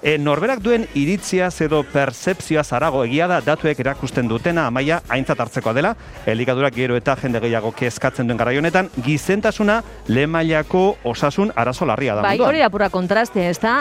Norberak duen iritziaz edo pertzepzioa zarago egia da datuek erakusten dutena Amaia aintzat hartzekoa dela, elikadurak gero eta jende gehiago kezkatzen duen garai honetan, gizentasuna lehen mailako osasun arazo larria da munduan. Bai, hori da pura kontraste, ezta?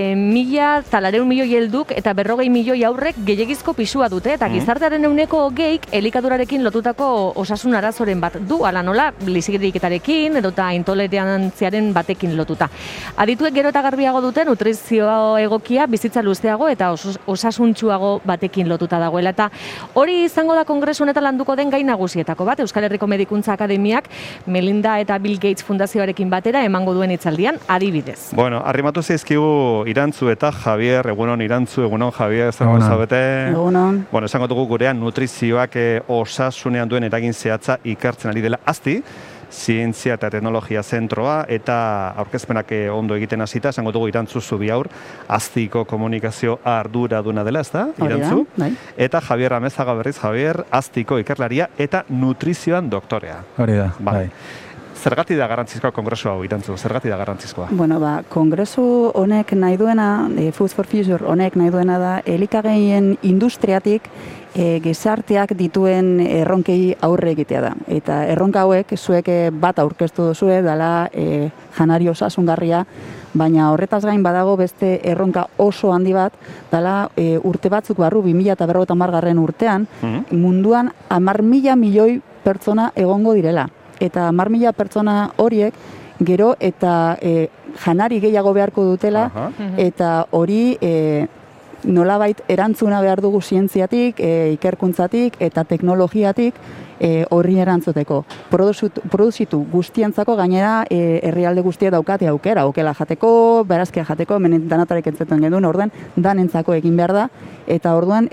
1.200 milioi helduk eta 40 milioi aurrek gehiegizko pisua dute, eta gizartearen 20% elikadurarekin lotutako osasun arazoren bat du, ala nola, lizikiriketarekin edota intolerantziaren batekin lotuta. Adituek gero eta garbiago dute nutrizio egokia bizitza luzeago eta osasuntsuago batekin lotuta dagoela, eta hori izango da kongresu honetan landuko den gai nagusietako bat. Euskal Herriko Medikuntza Akademiak Melinda eta Bill Gates Fundazioarekin batera emango duen hitzaldian adibidez. Bueno, arrimatu zaizkigu Irantzu eta Javier, egunon Irantzu, egunon Javier, ezagun zabete. Egunon. Bueno, esango dugu gurean nutrizioak osasunean duen eragin zehatza ikertzen ari dela azti, zientzia eta teknologia zentroa, eta aurkezpenak ondo egiten hasita, esango dugu Irantzu Zubiaur, aztiko komunikazio arduraduna dela, ez da, Irantzu? Bai. Eta Javier Amezaga berriz, Javier, aztiko ikerlaria eta nutrizioan doktorea. Hori da, bai. Zergatik da garrantzizkoa kongresu hau, Irantzu? Zergatik da garrantzizkoa? Bueno, kongresu honek nahi duena, Food for Future honek nahi duena da, elikagaien industriatik gizarteak dituen erronkei aurre egitea da. Eta erronka hauek zuek bat aurkeztu duzue, dela janari osasungarria, baina horretaz gain badago beste erronka oso handi bat, dela urte batzuk barru 2050 urtean, munduan 10.000 milioi pertsona egongo direla. Eta 10.000 pertsona horiek gero eta janari gehiago beharko dutela, eta hori nolabait erantzuna behar dugu zientziatik, ikerkuntzatik eta teknologiatik horri erantzuteko. Produzitu guztientzako gainera herrialde guztia daukate aukera, okela jateko, berazkia jateko, hemen danatarek entzuten genuen, orduan danentzako egin behar da, eta orduan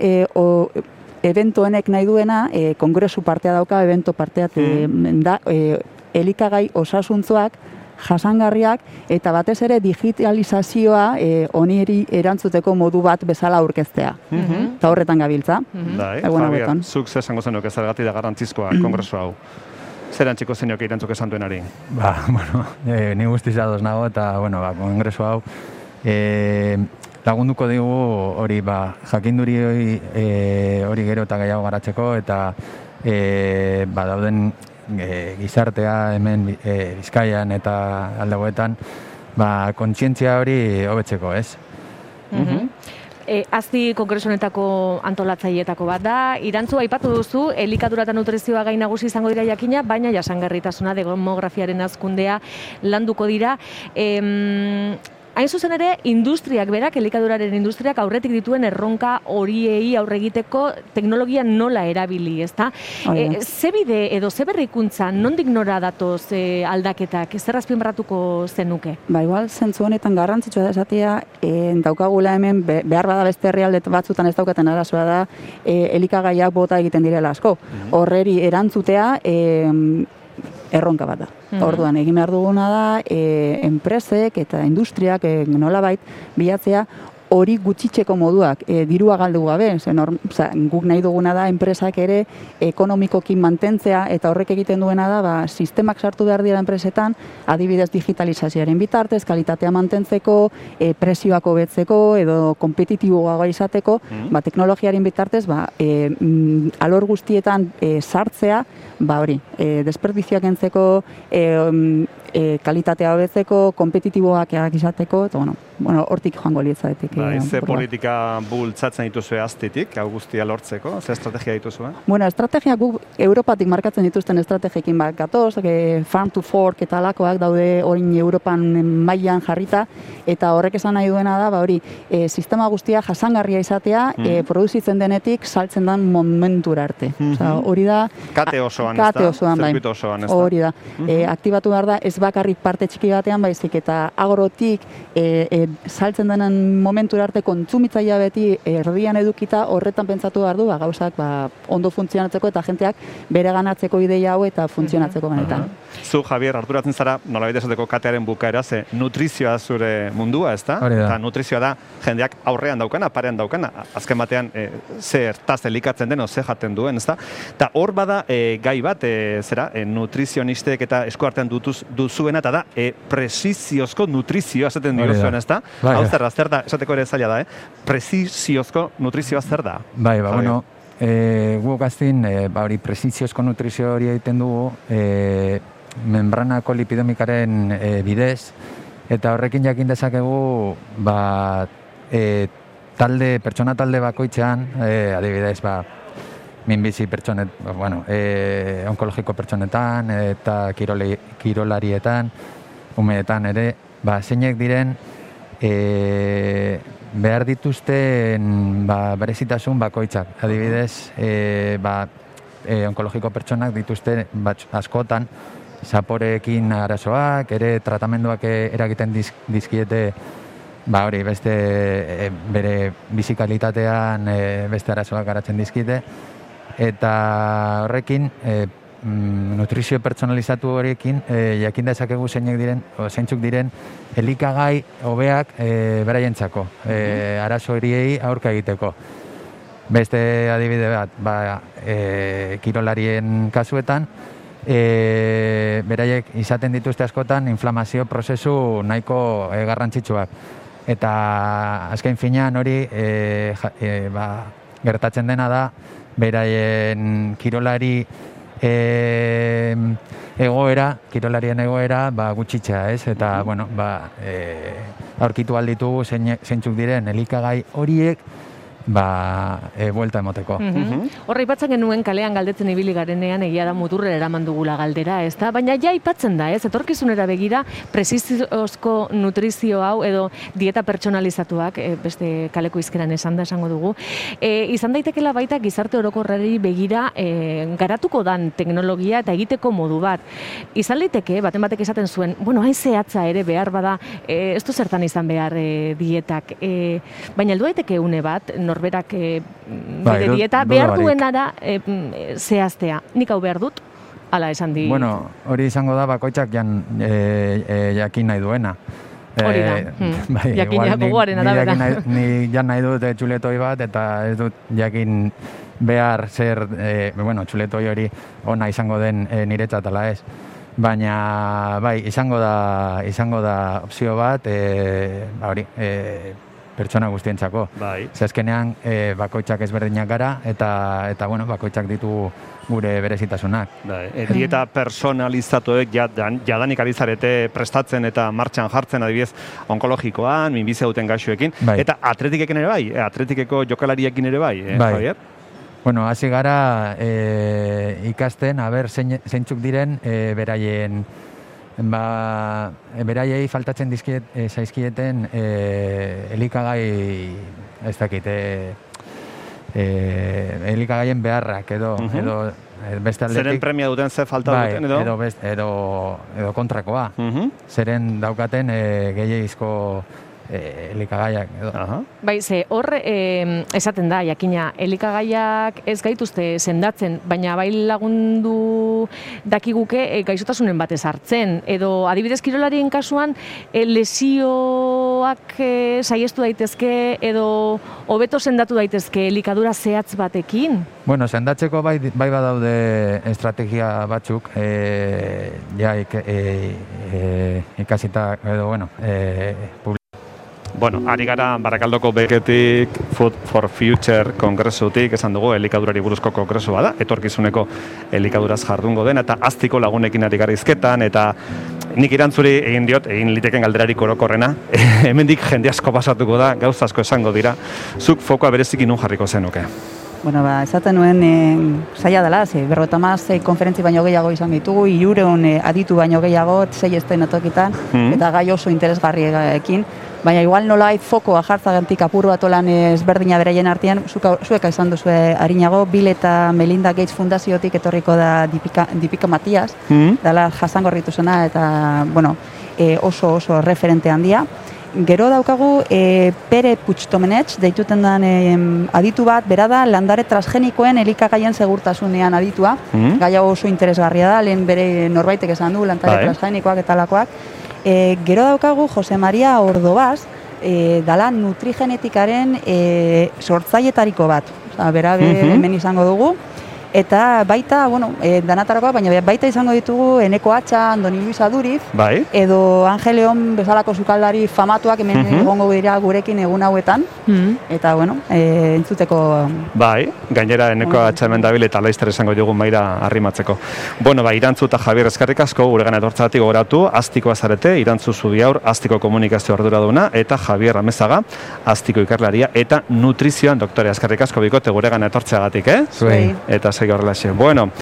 eventoenek nahi duena, kongresu partea dauka, evento partea da, elikagai osasuntzuak, jasangarriak, eta batez ere digitalizazioa honi erantzuteko modu bat bezala aurkeztea. Eta horretan gabiltza. Javier, zuk zesango zenuk zergatik da garrantzizkoa kongresu hau. Zer antziko zenok Irantzuk esan duenari? Bueno, ni guztiz ados nago, eta, kongresu hau lagunduko dugu hori, jakinduri hori gero eta gehiago garatzeko, eta dauden gizartea hemen Bizkaian eta aldegoetan kontzientzia hori hobetzeko, ez? Azti kongresu honetako antolatzaileetako bat da. Irantzu, aipatu duzu, elikadura eta nutrizioa gai nagusi izango dira jakina, baina jasangarritasuna, demografiaren hazkundea landuko dira. Hain zuzen ere, industriak berak, elikaduraren industriak aurretik dituen erronka horiei aurre egiteko teknologia nola erabili, ezta? Ze bide edo ze berrikuntza, nondik nora datoz aldaketak, zer azpimarratuko zenuke? Igual, zentzu honetan garrantzitsua da esatea, daukagula hemen, behar bada beste herrialde batzutan ez daukaten arazoa da, elikagaiak bota egiten direla asko. Horreri erantzutea, erronka bat da. Orduan, egin behar duguna da, enpresek eta industriak nolabait bilatzea hori gutxitzeko moduak, dirua galdu gabe. Guk nahi duguna da, enpresak ere ekonomikoki mantentzea, eta horrek egiten duena da, sistemak sartu behar dira enpresetan, adibidez digitalizazioaren bitartez, kalitatea mantentzeko, prezioak hobetzeko, edo kompetitiboagoa izateko, teknologiaren bitartez, alor guztietan sartzea, hori, desperdizioak entzeko, kalitatea hobetzeko, kompetitiboak izateko, eta hortik joango lietzadetik. Ze politika bultzatzen dituzue aztitik, hau guztia lortzeko? Ze estrategia dituzue? Estrategia guk Europatik markatzen dituzten estrategiekin gatoz, Farm to Fork eta alakoak daude orin Europan mailan jarrita, eta horrek esan nahi duena da, hori, sistema guztia jasangarria izatea, produzitzen denetik saltzen den momentura arte. Hori da... Kate osoan, ez da? Zirkuito osoan, ez da? Hori da. Aktibatu behar da, ez bakarrik parte txiki batean, baizik eta agrotik saltzen denen momentura arte kontsumitzailea beti erdian edukita horretan pentsatu behar du, gauzak ondo funtzionatzeko eta jenteak bere ganatzeko ideia hau eta funtzionatzeko benetan. Zu, Javier, arduratzen zara, nolabait esateko katearen bukaera, ze nutrizioa zure mundua, ez da? Eta nutrizioa da jendeak aurrean daukana, parean daukana, azken batean zertaz elikatzen den, ze jaten duen, ez da? Eta hor bada gai bat, nutrizionistek eta eskuartean duzuena, eta da, presiziozko nutrizioa esaten dira zuen, ez da? Hau zer da, esateko ulertzeko ere zaila da, Preziziozko nutrizioa zer da? Bai, bueno, guk aztin, hori preziziozko nutrizio hori egiten dugu, membranako lipidomikaren bidez, eta horrekin jakin dezakegu, pertsona talde bakoitzean, adibidez, minbizi pertsonet, onkologiko pertsonetan, eta kirolarietan, umeetan ere, zeinek diren, behar dituzten berezitasun bakoitzak. Adibidez, onkologiko pertsonak dituzte askotan, zaporeekin arazoak, ere tratamenduak eragiten dizkiete, bere bizikalitatean beste arazoak garatzen dizkite, eta horrekin, nutrizio pertsonalizatu horiekin, jakin dezakegu zeintzuk diren elikagai hobeak beraientzako, arazo horiei aurka egiteko. Beste adibide bat, kirolarien kasuetan, beraiek izaten dituzte askotan inflamazio prozesu nahiko garrantzitsuak. Eta azken finean hori gertatzen dena da, beraien kirolarien egoera gutxitzea, ez? Eta, aurkitu alditugu zeintzuk diren elikagai horiek, buelta emoteko. Horra ipatzen genuen kalean galdetzen ibili garenean egia da muturrera eraman dugula galdera, ez da? Baina ja ipatzen da, ez? Etorkizunera begira, preziziozko nutrizio hau edo dieta pertsonalizatuak, beste kaleko izkeran esango dugu, izan daitekela baita gizarte orokorrari begira garatuko dan teknologia eta egiteko modu bat. Izan liteke, baten batek esaten zuen, hain zehatza ere behar bada, ez du zertan izan behar dietak, baina heldu daiteke une bat, norberak bere dieta behar duenara zehaztea. Nik hau behar dut, ala esan di. Hori izango da bakoitzak jakin nahi duena. Hori da, jakinak gogoaren arabera. Ni jan nahi dut txuletoi bat, eta ez dut jakin behar zer, txuletoi hori ona izango den niretzat ala ez. Baina, izango da opzio bat, pertsona guztientzako. Zezkenean, bakoitzak ezberdinak gara, eta bakoitzak ditu gure berezitasunak. Dieta personalizatuek jadanik ari zarete prestatzen eta martxan jartzen, adibidez, onkologikoan, minbizia duten gaixoekin, eta atletikeken ere bai, atletikeko jokalariekin ere bai, Javier? Hasi gara ikasten, zeintzuk diren beraiei faltatzen zaizkieten elikagai, ez dakit, elikagaien beharrak edo beste aldetik. Zeren premia duten ze falta duten edo? Edo kontrakoa. Zeren daukaten gehiagizko elikagaiak edo. Hor esaten da, jakina, elikagaiak ez gaituzte sendatzen, baina bai lagundu dakiguke gaixotasunen batez hartzen, edo adibidez kirolarien kasuan lesioak saiestu daitezke edo hobeto sendatu daitezke elikadura zehatz batekin? Sendatzeko bai badaude estrategia batzuk, ikasita edo, ari gara Barakaldoko beketik Food for Future kongresutik, esan dugu, elikadurari buruzko kongresu bada, etorkizuneko elikaduraz jardungo den, eta aztiko lagunekin ari gara izketan, eta nik irantzuri egin liteken galderarik orokorrena, hemendik jende asko pasatuko da, gauza asko esango dira, zuk fokoa berezik nun jarriko zenuke? Esaten nuen zaila dela, 56 konferentzi baino gehiago izan ditugu, 300 aditu baino gehiago, 6 estenatokitan, eta gai oso interesgarriekin. Baina igual nolait fokoa jartzagantik apur bat olan ezberdina beraien artean, zueka esan duzu harinago, Bill eta Melinda Gates fundaziotik etorriko da Dipika Matias, dala jasangorritu zena, eta oso referente handia. Gero daukagu Pere Puigdomenech, deituten den aditu bat, bera da landare transgenikoen elikagaien segurtasunean aditua, gai hau oso interesgarria da, lehen bere norbaitek esan du, landare transgenikoak eta lakoak. Gero daukagu Jose Maria Ordobaz, dala nutrigenetikaren sortzaietariko bat. Bera hemen izango dugu. Eta baita, danatarakoa, baina baita izango ditugu Eneko Atxa, Andoni Luis Aduriz, bai. Edo Angel Leon bezalako sukaldari famatuak hemen egongo dira gurekin egun hauetan. Eta, entzuteko... Bai, gainera Eneko Atxa hemen dabil eta laizter esango dugu maira arrimatzeko. Irantzu eta Javier eskerrik asko, guregan etortzatik gogoratu, Astikoa zarete, Irantzu Zubiaur, Astiko komunikazio arduraduna, eta Javier Amezaga, Astiko ikerlaria, eta nutrizioan doktorea eskerrik asko bikote guregan etortzeagatik, Zuei. Eta segi horrelaxe.